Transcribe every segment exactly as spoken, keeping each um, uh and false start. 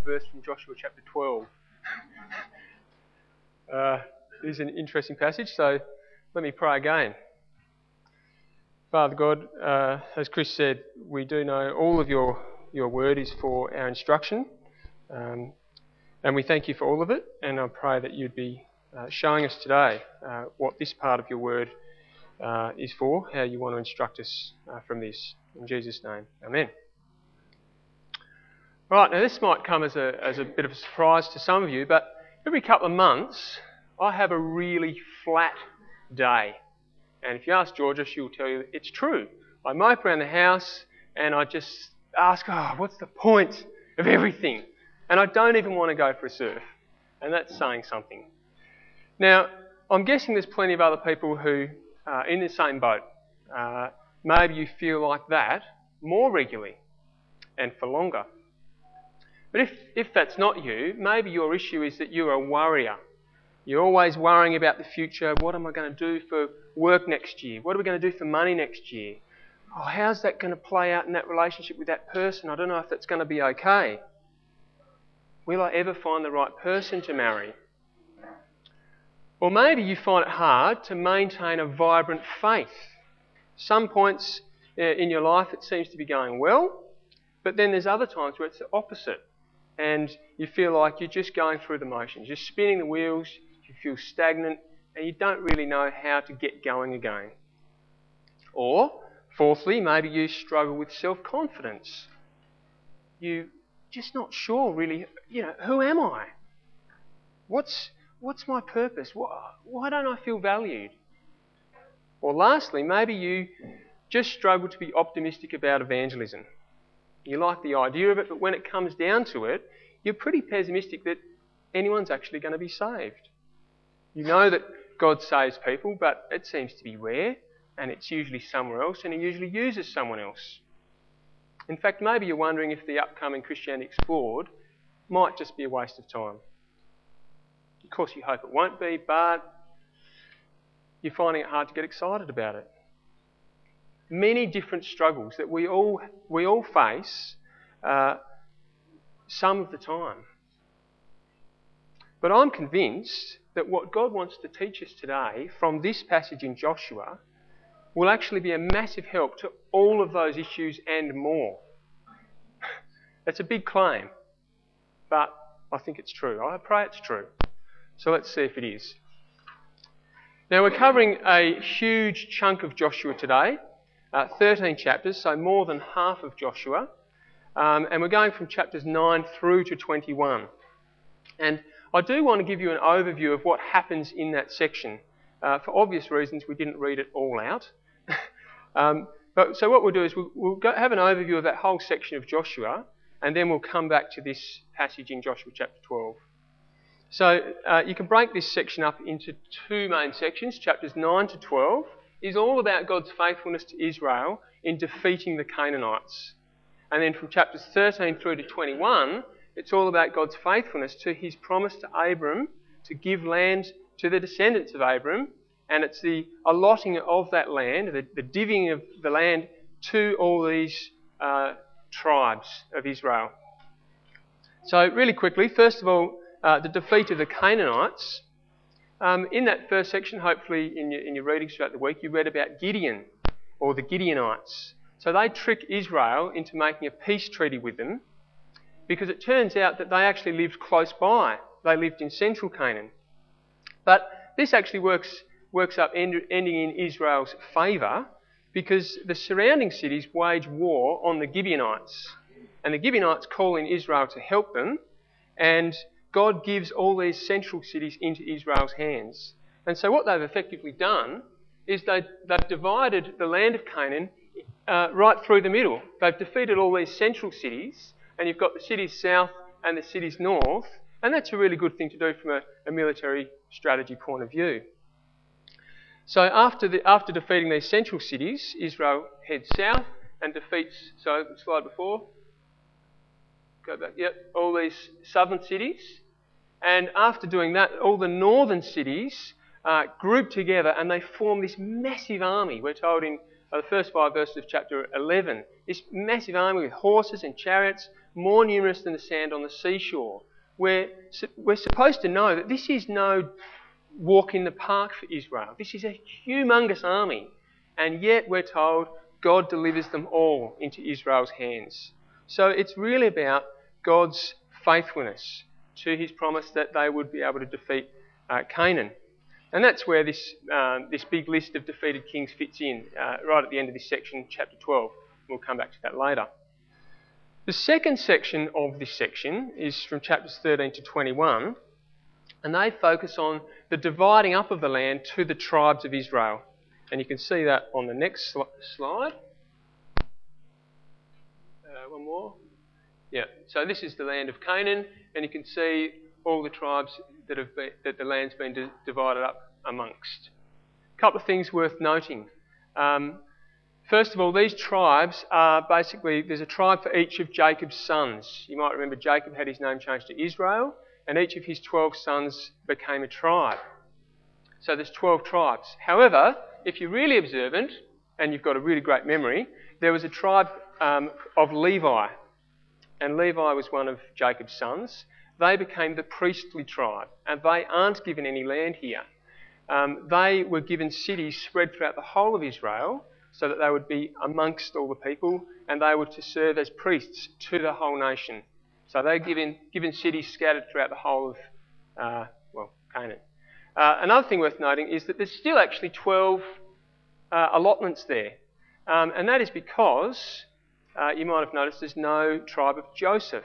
verse from Joshua chapter twelve. uh, it is an interesting passage, so let me pray again. Father God, uh, as Chris said, we do know all of your, your word is for our instruction, um, and we thank you for all of it, and I pray that you'd be uh, showing us today uh, what this part of your word uh, is for, how you want to instruct us uh, from this. In Jesus' name, amen. Right, now this might come as a, as a bit of a surprise to some of you, but every couple of months I have a really flat day. And if you ask Georgia, she'll tell you it's true. I mope around the house and I just ask, oh, what's the point of everything? And I don't even want to go for a surf. And that's saying something. Now, I'm guessing there's plenty of other people who are in the same boat. Uh, maybe you feel like that more regularly and for longer. But if, if that's not you, maybe your issue is that you're a worrier. You're always worrying about the future. What am I going to do for work next year? What are we going to do for money next year? Oh, how's that going to play out in that relationship with that person? I don't know if that's going to be okay. Will I ever find the right person to marry? Or maybe you find it hard to maintain a vibrant faith. Some points in your life it seems to be going well, but then there's other times where it's the opposite. And you feel like you're just going through the motions. You're spinning the wheels, you feel stagnant, and you don't really know how to get going again. Or, fourthly, maybe you struggle with self-confidence. You're just not sure really, you know, who am I? What's, what's my purpose? Why, why don't I feel valued? Or lastly, maybe you just struggle to be optimistic about evangelism. You like the idea of it, but when it comes down to it, you're pretty pessimistic that anyone's actually going to be saved. You know that God saves people, but it seems to be rare, and it's usually somewhere else, and He usually uses someone else. In fact, maybe you're wondering if the upcoming Christianity Explored might just be a waste of time. Of course, you hope it won't be, but you're finding it hard to get excited about it. Many different struggles that we all we all face uh, some of the time. But I'm convinced that what God wants to teach us today from this passage in Joshua will actually be a massive help to all of those issues and more. It's a big claim, but I think it's true. I pray it's true. So let's see if it is. Now we're covering a huge chunk of Joshua today. Uh, thirteen chapters, so more than half of Joshua. Um, and we're going from chapters nine through to twenty-one. And I do want to give you an overview of what happens in that section. Uh, for obvious reasons, we didn't read it all out. um, but So what we'll do is we'll, we'll go have an overview of that whole section of Joshua, and then we'll come back to this passage in Joshua chapter twelve. So uh, you can break this section up into two main sections. Chapters nine to twelve is all about God's faithfulness to Israel in defeating the Canaanites. And then from chapters thirteen through to twenty-one, it's all about God's faithfulness to His promise to Abram to give land to the descendants of Abram, and it's the allotting of that land, the, the divvying of the land to all these uh, tribes of Israel. So really quickly, first of all, uh, the defeat of the Canaanites. Um, in that first section, hopefully in your, in your readings throughout the week, you read about Gideon, or the Gideonites. So they trick Israel into making a peace treaty with them, because it turns out that they actually lived close by. They lived in central Canaan. But this actually works, works up end, ending in Israel's favour, because the surrounding cities wage war on the Gibeonites. And the Gibeonites call in Israel to help them, and God gives all these central cities into Israel's hands. And so what they've effectively done is they, they've divided the land of Canaan uh, right through the middle. They've defeated all these central cities, and you've got the cities south and the cities north, and that's a really good thing to do from a, a military strategy point of view. So after, the, after defeating these central cities, Israel heads south and defeats, so slide before, go back, yep, all these southern cities. And after doing that, all the northern cities uh, group together and they form this massive army. We're told in uh, the first five verses of chapter eleven, this massive army with horses and chariots more numerous than the sand on the seashore. We're, we're supposed to know that this is no walk in the park for Israel. This is a humongous army. And yet we're told God delivers them all into Israel's hands. So it's really about God's faithfulness to his promise that they would be able to defeat uh, Canaan. And that's where this um, this big list of defeated kings fits in, uh, right at the end of this section, chapter twelve. We'll come back to that later. The second section of this section is from chapters thirteen to twenty-one, and they focus on the dividing up of the land to the tribes of Israel. And you can see that on the next sl- slide. Uh, one more. Yeah, so this is the land of Canaan, and you can see all the tribes that have been, that the land's been di- divided up amongst. A couple of things worth noting. Um, first of all, these tribes are basically, there's a tribe for each of Jacob's sons. You might remember Jacob had his name changed to Israel, and each of his twelve sons became a tribe. So there's twelve tribes. However, if you're really observant, and you've got a really great memory, there was a tribe um, of Levi, and Levi was one of Jacob's sons. They became the priestly tribe, and they aren't given any land here. Um, they were given cities spread throughout the whole of Israel so that they would be amongst all the people, and they were to serve as priests to the whole nation. So they're given, given cities scattered throughout the whole of, uh, well, Canaan. Uh, another thing worth noting is that there's still actually twelve uh, allotments there, um, and that is because, uh, you might have noticed, there's no tribe of Joseph,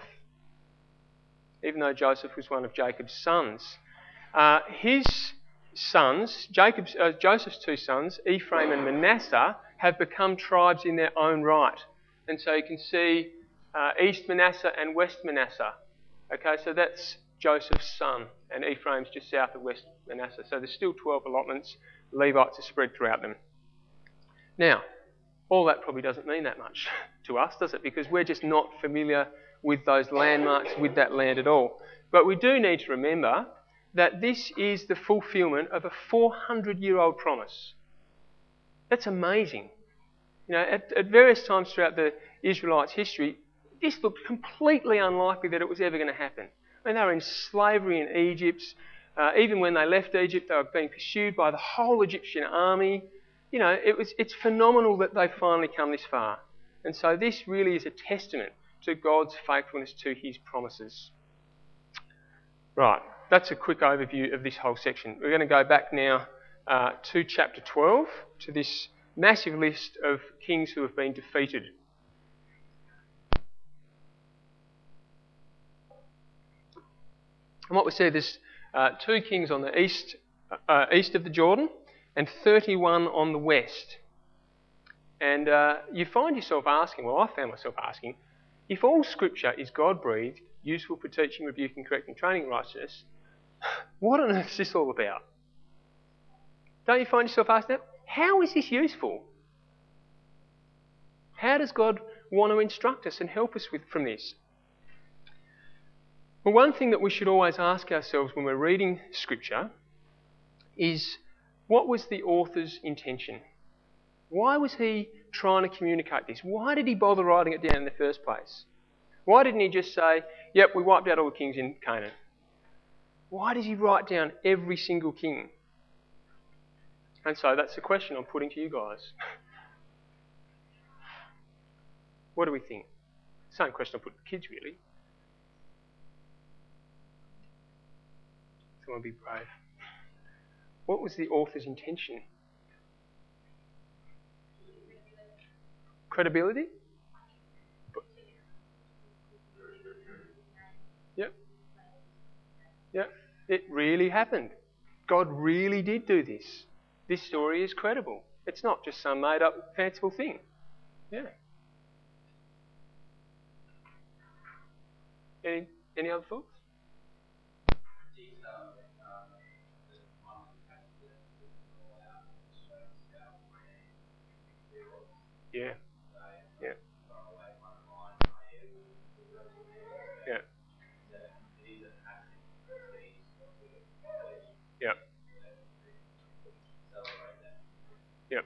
even though Joseph was one of Jacob's sons. Uh, his sons, Jacob's, uh, Joseph's two sons, Ephraim and Manasseh, have become tribes in their own right. And so you can see uh, East Manasseh and West Manasseh. Okay, so that's Joseph's son, and Ephraim's just south of West Manasseh. So there's still twelve allotments. Levites are spread throughout them. Now, all that probably doesn't mean that much to us, does it? Because we're just not familiar with those landmarks, with that land at all. But we do need to remember that this is the fulfilment of a four hundred year old promise. That's amazing. You know, at, at various times throughout the Israelites' history, this looked completely unlikely that it was ever going to happen. I mean, they were in slavery in Egypt. Uh, even when they left Egypt, they were being pursued by the whole Egyptian army. You know, it was, it's phenomenal that they've finally come this far. And so this really is a testament to God's faithfulness to his promises. Right, that's a quick overview of this whole section. We're going to go back now uh, to chapter twelve, to this massive list of kings who have been defeated. And what we see, there's uh, two kings on the east, uh, east of the Jordan, and thirty-one on the west. And uh, you find yourself asking, well, I found myself asking, if all Scripture is God-breathed, useful for teaching, rebuking, correcting, training in righteousness, what on earth is this all about? Don't you find yourself asking that? How is this useful? How does God want to instruct us and help us with from this? Well, one thing that we should always ask ourselves when we're reading Scripture is, what was the author's intention? Why was he trying to communicate this? Why did he bother writing it down in the first place? Why didn't he just say, yep, we wiped out all the kings in Canaan? Why does he write down every single king? And so that's the question I'm putting to you guys. What do we think? Same question I put to the kids, really. Someone be brave. What was the author's intention? Credibility? Yep. Yep. It really happened. God really did do this. This story is credible. It's not just some made-up, fanciful thing. Yeah. Any any other thoughts? Yeah. Yeah. Yeah. Yeah. Yeah.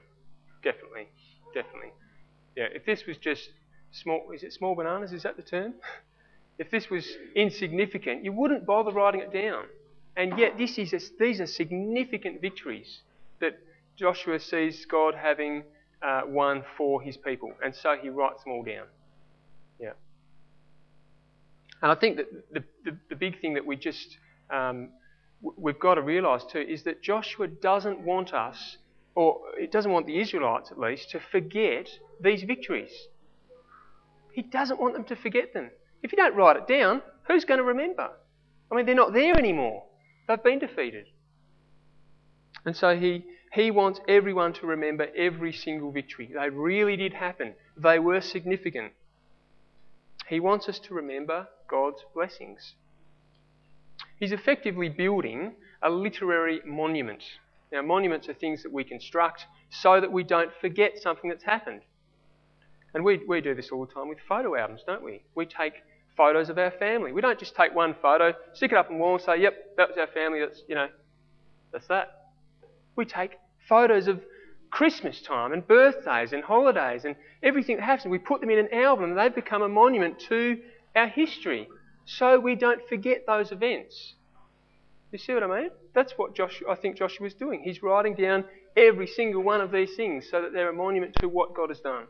Definitely. Definitely. Yeah. If this was just small, is it small bananas? Is that the term? if this was insignificant, you wouldn't bother writing it down. And yet this is a, these are significant victories that Joshua sees God having uh, won for his people. And so he writes them all down. Yeah. And I think that the, the, the big thing that we just, um, we've got to realise too, is that Joshua doesn't want us, or it doesn't want the Israelites at least, to forget these victories. He doesn't want them to forget them. If you don't write it down, who's going to remember? I mean, they're not there anymore. They've been defeated. And so he, he wants everyone to remember every single victory. They really did happen. They were significant. He wants us to remember God's blessings. He's effectively building a literary monument. Now, monuments are things that we construct so that we don't forget something that's happened. And we, we do this all the time with photo albums, don't we? We take photos of our family. We don't just take one photo, stick it up on the wall and say, yep, that was our family, that's, you know, that's that. We take photos of Christmas time and birthdays and holidays and everything that happens. We put them in an album and they've become a monument to our history so we don't forget those events. You see what I mean? That's what Joshua, I think Joshua was doing. He's writing down every single one of these things so that they're a monument to what God has done.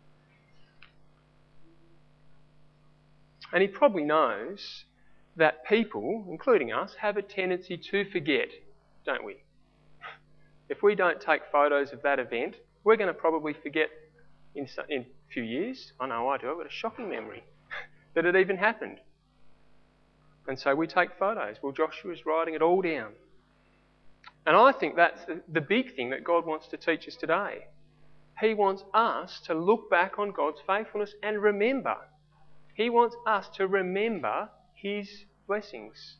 And he probably knows that people, including us, have a tendency to forget, don't we? If we don't take photos of that event, we're going to probably forget in, in a few years. I know I do. I've got a shocking memory that it even happened. And so we take photos. Well, Joshua's writing it all down. And I think that's the, the big thing that God wants to teach us today. He wants us to look back on God's faithfulness and remember. He wants us to remember his blessings.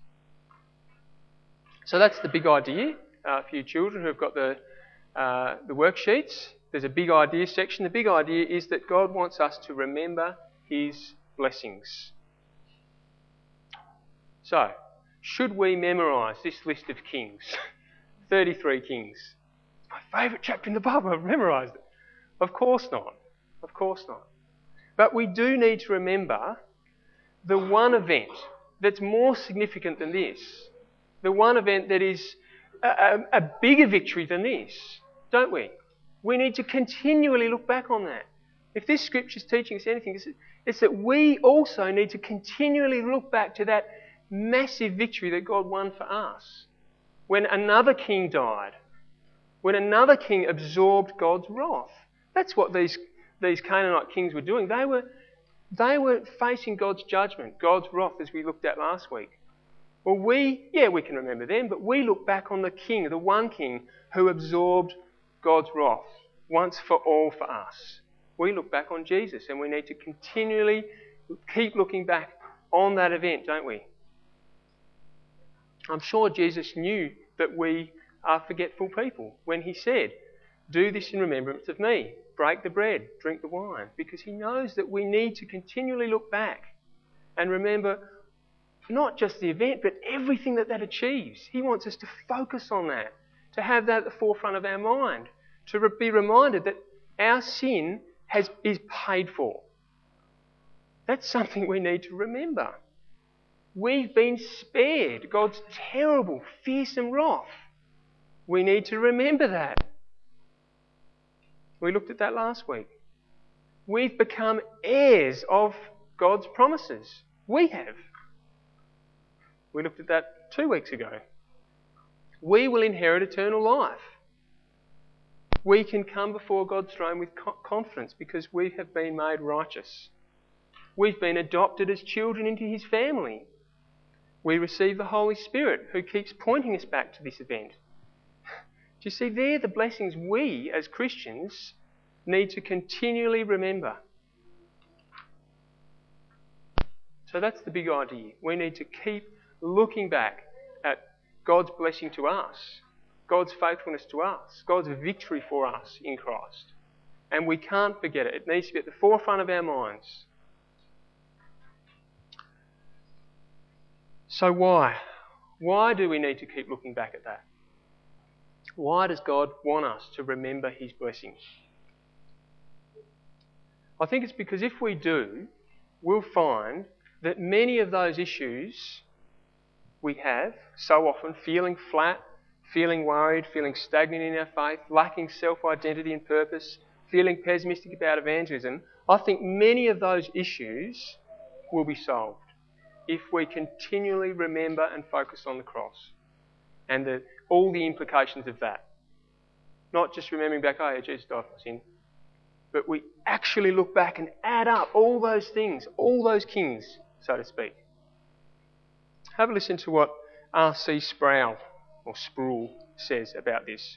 So that's the big idea. Uh, for you children who have got the, uh, the worksheets, there's a big idea section. The big idea is that God wants us to remember his blessings. So, should we memorise this list of kings? thirty-three kings. It's my favourite chapter in the Bible. I've memorised it. Of course not. Of course not. But we do need to remember the one event that's more significant than this. The one event that is a, a, a bigger victory than this, don't we? We need to continually look back on that. If this scripture is teaching us anything, it's, it's that we also need to continually look back to that massive victory that God won for us. When another king died, when another king absorbed God's wrath. That's what these, these Canaanite kings were doing. They were, they were facing God's judgment, God's wrath, as we looked at last week. Well, we, yeah, we can remember them, but we look back on the king, the one king who absorbed God's wrath once for all for us. We look back on Jesus, and we need to continually keep looking back on that event, don't we? I'm sure Jesus knew that we are forgetful people when he said, "Do this in remembrance of me. Break the bread, drink the wine," because he knows that we need to continually look back and remember not just the event, but everything that that achieves. He wants us to focus on that, to have that at the forefront of our mind, to re- be reminded that our sin has, is paid for. That's something we need to remember. We've been spared God's terrible, fearsome wrath. We need to remember that. We looked at that last week. We've become heirs of God's promises. We have. We looked at that two weeks ago. We will inherit eternal life. We can come before God's throne with confidence because we have been made righteous. We've been adopted as children into his family. We receive the Holy Spirit who keeps pointing us back to this event. Do you see, they're the blessings we as Christians need to continually remember. So that's the big idea. We need to keep looking back at God's blessing to us, God's faithfulness to us, God's victory for us in Christ. And we can't forget it. It needs to be at the forefront of our minds. So why? Why do we need to keep looking back at that? Why does God want us to remember his blessings? I think it's because if we do, we'll find that many of those issues we have so often, feeling flat, feeling worried, feeling stagnant in our faith, lacking self-identity and purpose, feeling pessimistic about evangelism, I think many of those issues will be solved if we continually remember and focus on the cross and the, all the implications of that. Not just remembering back, oh yeah, Jesus died for sin, but we actually look back and add up all those things, all those kings, so to speak. Have a listen to what R C Sproul, or Sproul, says about this.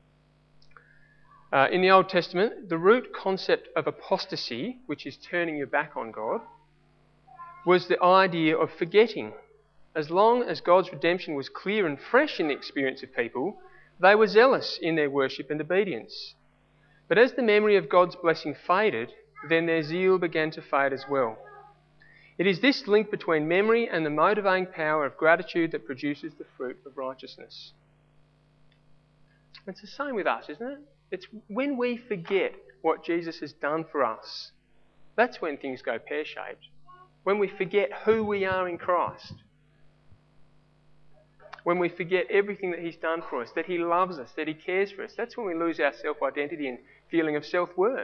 Uh, in the Old Testament, the root concept of apostasy, which is turning your back on God, was the idea of forgetting. As long as God's redemption was clear and fresh in the experience of people, they were zealous in their worship and obedience. But as the memory of God's blessing faded, then their zeal began to fade as well. It is this link between memory and the motivating power of gratitude that produces the fruit of righteousness. It's the same with us, isn't it? It's when we forget what Jesus has done for us, that's when things go pear-shaped. When we forget who we are in Christ. When we forget everything that He's done for us, that He loves us, that He cares for us, that's when we lose our self-identity and feeling of self-worth.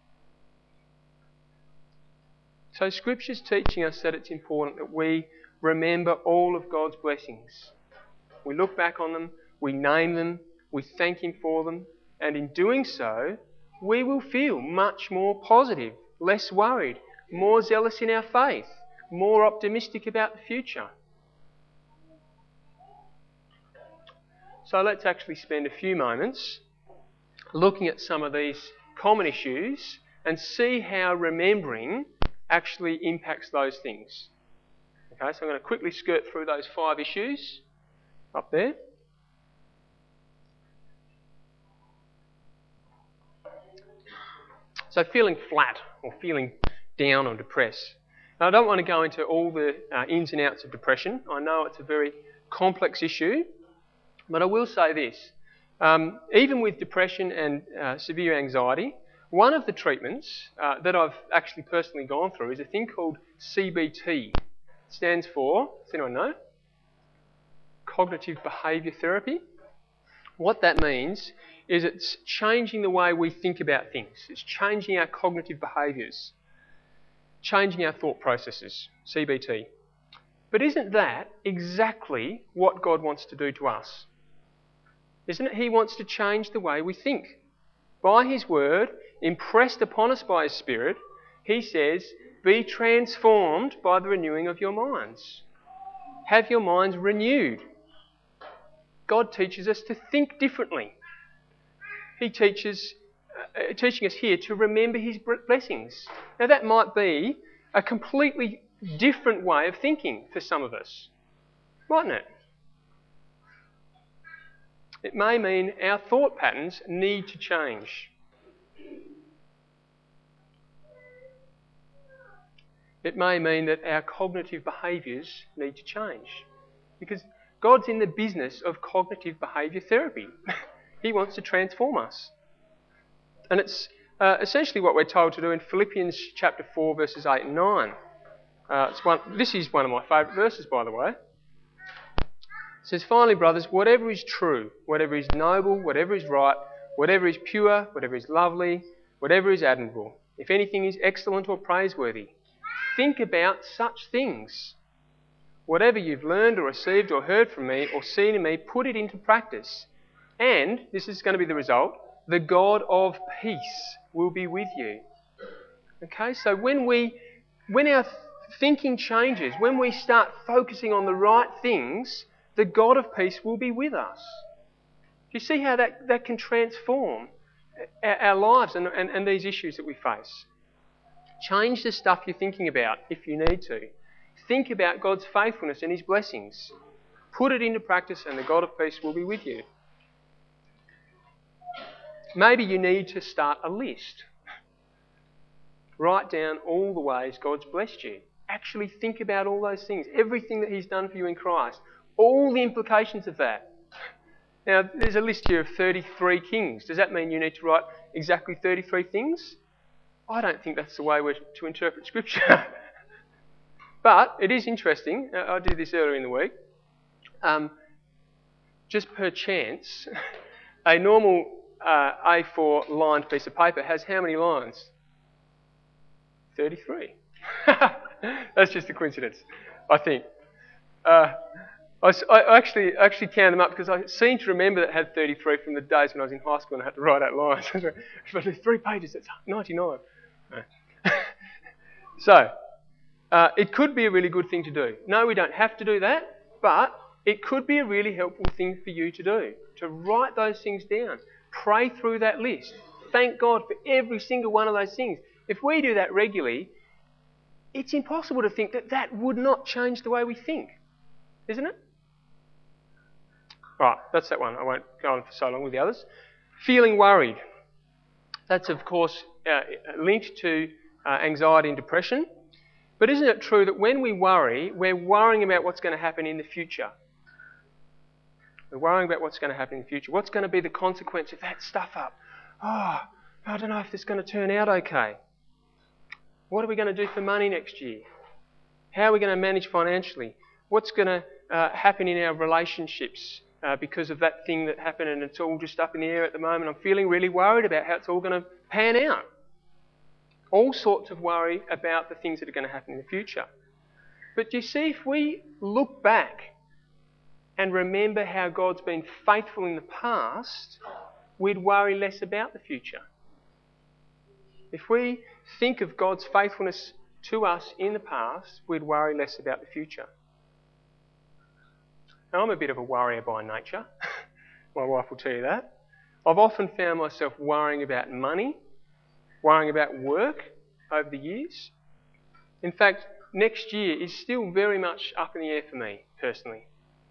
So Scripture's teaching us that it's important that we remember all of God's blessings. We look back on them, we name them, we thank Him for them, and in doing so, we will feel much more positive, less worried, more zealous in our faith, more optimistic about the future. So let's actually spend a few moments looking at some of these common issues and see how remembering actually impacts those things. Okay, so I'm going to quickly skirt through those five issues up there. So feeling flat or feeling down or depressed. Now, I don't want to go into all the uh, ins and outs of depression. I know it's a very complex issue, but I will say this. Um, even with depression and uh, severe anxiety, one of the treatments uh, that I've actually personally gone through is a thing called C B T. It stands for, does anyone know? Cognitive Behaviour Therapy. What that means is it's changing the way we think about things. It's changing our cognitive behaviours, changing our thought processes, C B T. But isn't that exactly what God wants to do to us? Isn't it? He wants to change the way we think. By His Word, impressed upon us by His Spirit, He says, be transformed by the renewing of your minds. Have your minds renewed. God teaches us to think differently. He teaches, uh, teaching us here to remember His blessings. Now that might be a completely different way of thinking for some of us, mightn't it? It may mean our thought patterns need to change. It may mean that our cognitive behaviours need to change. Because God's in the business of cognitive behaviour therapy. He wants to transform us. And it's uh, essentially what we're told to do in Philippians chapter four, verses eight and nine. Uh, it's one, this is one of my favourite verses, by the way. It says, finally, brothers, whatever is true, whatever is noble, whatever is right, whatever is pure, whatever is lovely, whatever is admirable, if anything is excellent or praiseworthy, think about such things. Whatever you've learned or received or heard from me or seen in me, put it into practice. And, this is going to be the result, the God of peace will be with you. Okay, so when we, when our thinking changes, when we start focusing on the right things, the God of peace will be with us. Do you see how that, that can transform our, our lives and, and, and these issues that we face? Change the stuff you're thinking about if you need to. Think about God's faithfulness and His blessings. Put it into practice and the God of peace will be with you. Maybe you need to start a list. Write down all the ways God's blessed you. Actually think about all those things. Everything that He's done for you in Christ. All the implications of that. Now, there's a list here of thirty-three kings. Does that mean you need to write exactly thirty-three things? I don't think that's the way we're to interpret Scripture. But it is interesting. I did this earlier in the week. Um, just per chance, a normal uh, A four lined piece of paper has how many lines? thirty-three. That's just a coincidence, I think. Uh, I, I actually actually counted them up because I seem to remember that it had thirty-three from the days when I was in high school and I had to write out lines. But there's three pages, that's ninety-nine. So, uh, it could be a really good thing to do. No, we don't have to do that, but it could be a really helpful thing for you to do, to write those things down. Pray through that list. Thank God for every single one of those things. If we do that regularly, it's impossible to think that that would not change the way we think, isn't it? Right, that's that one. I won't go on for so long with the others. Feeling worried. That's, of course, uh, linked to uh, anxiety and depression. But isn't it true that when we worry, we're worrying about what's going to happen in the future? We're worrying about what's going to happen in the future. What's going to be the consequence of that stuff up? Oh, I don't know if it's going to turn out okay. What are we going to do for money next year? How are we going to manage financially? What's going to uh, happen in our relationships uh, because of that thing that happened and it's all just up in the air at the moment? I'm feeling really worried about how it's all going to pan out. All sorts of worry about the things that are going to happen in the future. But do you see, if we look back and remember how God's been faithful in the past, we'd worry less about the future. If we think of God's faithfulness to us in the past, we'd worry less about the future. Now, I'm a bit of a worrier by nature. My wife will tell you that. I've often found myself worrying about money, worrying about work over the years. In fact, next year is still very much up in the air for me, personally.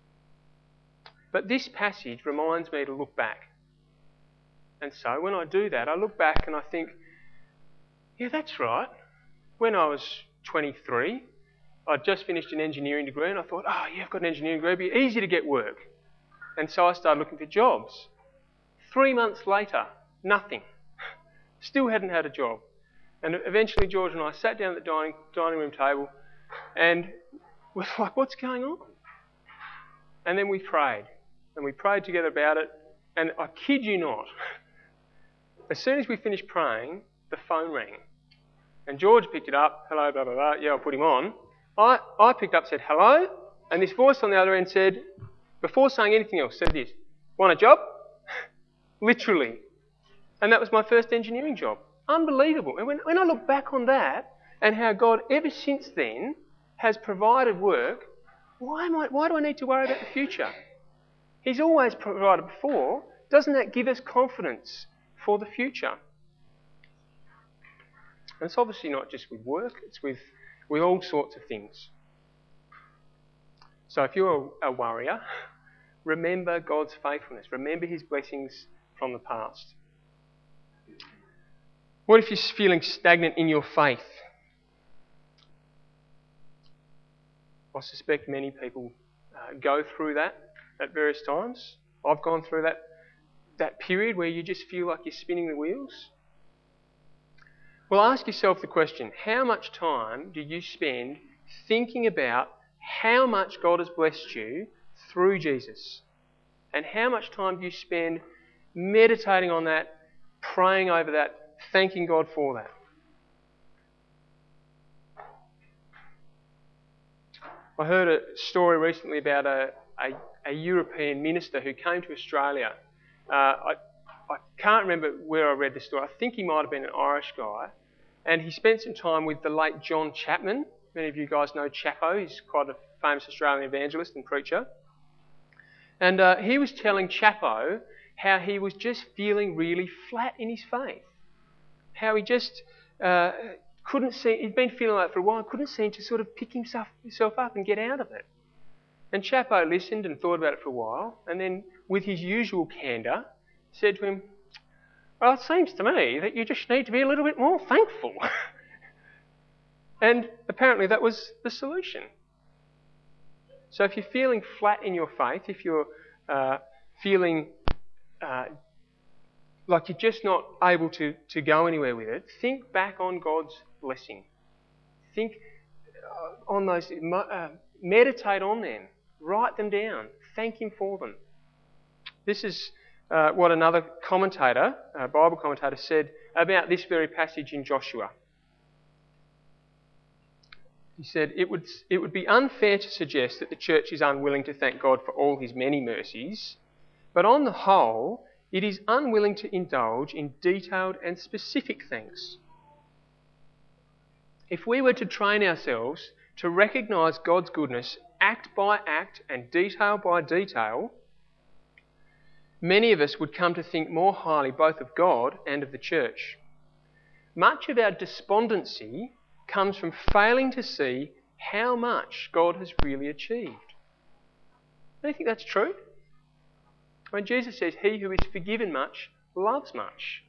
But this passage reminds me to look back. And so when I do that, I look back and I think, yeah, that's right. When I was twenty-three, I'd just finished an engineering degree and I thought, oh, yeah, I've got an engineering degree, it'd be easy to get work. And so I started looking for jobs. Three months later, nothing. Still hadn't had a job. And eventually George and I sat down at the dining, dining room table and we're like, what's going on? And then we prayed. And we prayed together about it. And I kid you not, as soon as we finished praying, the phone rang. And George picked it up. Hello, blah, blah, blah. Yeah, I'll put him on. I, I picked up, said hello. And this voice on the other end said, before saying anything else, said this, want a job? Literally. And that was my first engineering job. Unbelievable. And when, when I look back on that and how God ever since then has provided work, why am I, why do I need to worry about the future? He's always provided before. Doesn't that give us confidence for the future? And it's obviously not just with work, it's with, with all sorts of things. So if you're a, a worrier, remember God's faithfulness. Remember his blessings from the past. What if you're feeling stagnant in your faith? I suspect many people uh, go through that at various times. I've gone through that, that period where you just feel like you're spinning the wheels. Well, ask yourself the question, how much time do you spend thinking about how much God has blessed you through Jesus? And how much time do you spend meditating on that, praying over that, thanking God for that? I heard a story recently about a, a, a European minister who came to Australia. Uh, I, I can't remember where I read the story. I think he might have been an Irish guy. And he spent some time with the late John Chapman. Many of you guys know Chapo. He's quite a famous Australian evangelist and preacher. And uh, he was telling Chapo how he was just feeling really flat in his faith. How he just uh, couldn't see, he'd been feeling like that for a while, couldn't seem to sort of pick himself, himself up and get out of it. And Chapo listened and thought about it for a while, and then with his usual candour, said to him, well, it seems to me that you just need to be a little bit more thankful. And apparently that was the solution. So if you're feeling flat in your faith, if you're uh, feeling uh, like you're just not able to, to go anywhere with it, think back on God's blessing. Think on those, uh, meditate on them, write them down, thank Him for them. This is uh, what another commentator, a Bible commentator, said about this very passage in Joshua. He said, it would, it would be unfair to suggest that the church is unwilling to thank God for all His many mercies, but on the whole, it is unwilling to indulge in detailed and specific thanks. If we were to train ourselves to recognise God's goodness act by act and detail by detail, many of us would come to think more highly both of God and of the church. Much of our despondency comes from failing to see how much God has really achieved. Don't you think that's true? When Jesus says, he who is forgiven much loves much.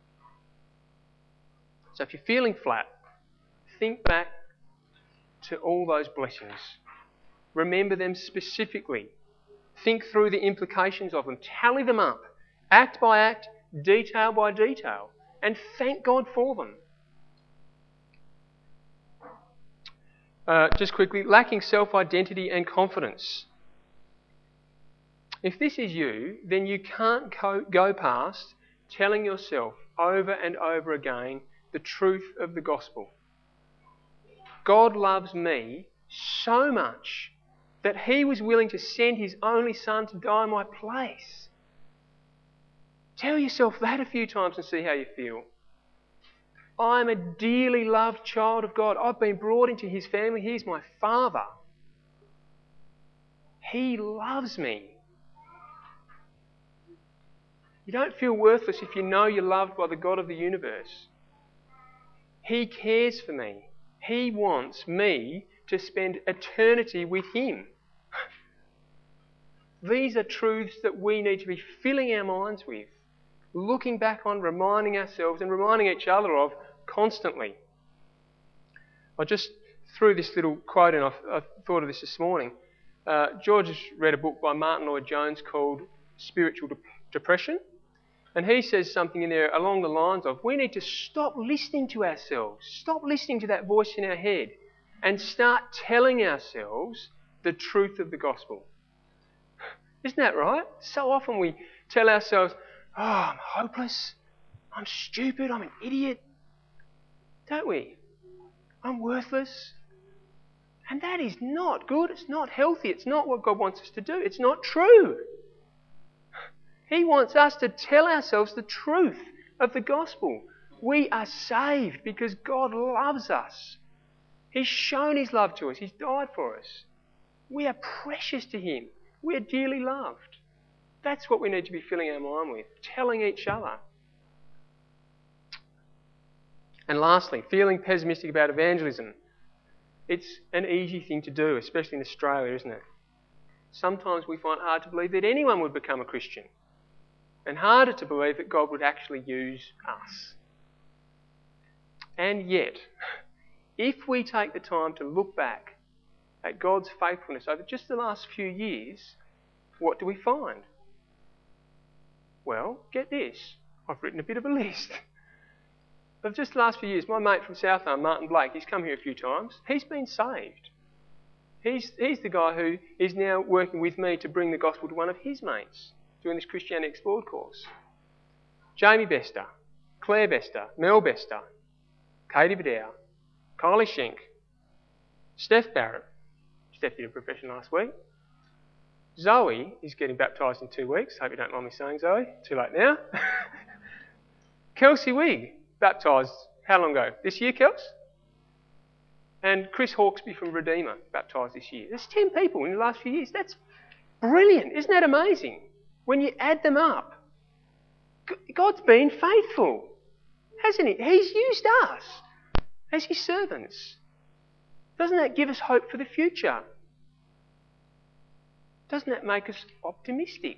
So if you're feeling flat, think back to all those blessings. Remember them specifically. Think through the implications of them. Tally them up, act by act, detail by detail, and thank God for them. Uh, just quickly, lacking self-identity and confidence. If this is you, then you can't co- go past telling yourself over and over again the truth of the gospel. God loves me so much that He was willing to send His only Son to die in my place. Tell yourself that a few times and see how you feel. I'm a dearly loved child of God. I've been brought into His family. He's my Father. He loves me. You don't feel worthless if you know you're loved by the God of the universe. He cares for me. He wants me to spend eternity with Him. These are truths that we need to be filling our minds with, looking back on, reminding ourselves and reminding each other of constantly. I just threw this little quote in. I, I thought of this this morning. Uh, George has read a book by Martin Lloyd-Jones called Spiritual De- Depression. And he says something in there along the lines of, we need to stop listening to ourselves, stop listening to that voice in our head, and start telling ourselves the truth of the gospel. Isn't that right? So often we tell ourselves, oh, I'm hopeless, I'm stupid, I'm an idiot. Don't we? I'm worthless. And that is not good, it's not healthy, it's not what God wants us to do, it's not true. He wants us to tell ourselves the truth of the gospel. We are saved because God loves us. He's shown His love to us. He's died for us. We are precious to Him. We are dearly loved. That's what we need to be filling our mind with, telling each other. And lastly, feeling pessimistic about evangelism. It's an easy thing to do, especially in Australia, isn't it? Sometimes we find it hard to believe that anyone would become a Christian. And harder to believe that God would actually use us. And yet, if we take the time to look back at God's faithfulness over just the last few years, what do we find? Well, get this. I've written a bit of a list. Of just the last few years, my mate from Southarm, Martin Blake, he's come here a few times. He's been saved. He's, he's the guy who is now working with me to bring the gospel to one of his mates, doing this Christianity Explored course. Jamie Bester, Claire Bester, Mel Bester, Katie Badow, Kylie Schenk, Steph Barrett. Steph did a profession last week. Zoe is getting baptised in two weeks. Hope you don't mind me saying Zoe. Too late now. Kelsey Wigg, baptised how long ago? This year, Kels? And Chris Hawkesby from Redeemer, baptised this year. There's ten people in the last few years. That's brilliant. Isn't that amazing? When you add them up, God's been faithful, hasn't He? He's used us as His servants. Doesn't that give us hope for the future? Doesn't that make us optimistic?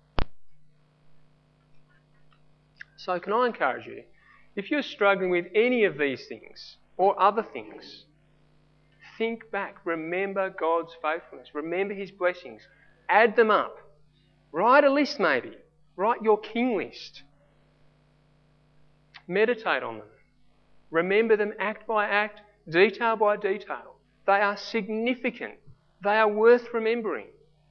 So can I encourage you, if you're struggling with any of these things or other things, think back, remember God's faithfulness, remember His blessings, add them up. Write a list maybe. Write your king list. Meditate on them. Remember them act by act, detail by detail. They are significant. They are worth remembering.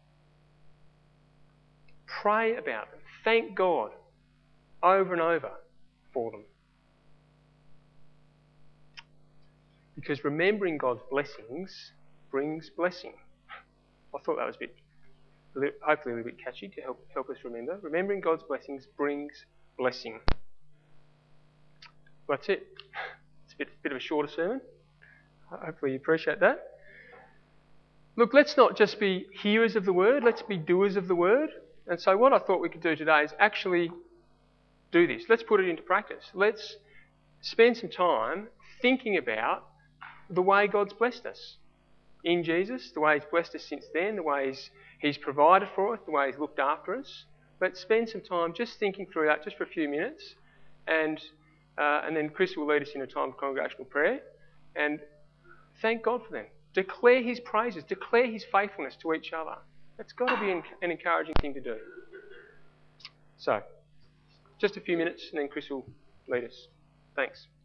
Pray about them. Thank God over and over for them. Because remembering God's blessings brings blessing. I thought that was a bit, hopefully a little bit catchy to help, help us remember. Remembering God's blessings brings blessing. That's it. It's a bit, bit of a shorter sermon. Hopefully you appreciate that. Look, let's not just be hearers of the word, let's be doers of the word. And so what I thought we could do today is actually do this. Let's put it into practice. Let's spend some time thinking about the way God's blessed us in Jesus, the way He's blessed us since then, the way He's, he's provided for us, the way He's looked after us. Let's spend some time just thinking through that just for a few minutes. And, uh, and then Chris will lead us in a time of congregational prayer. And thank God for them. Declare His praises. Declare His faithfulness to each other. That's got to be an encouraging thing to do. So, just a few minutes and then Chris will lead us. Thanks.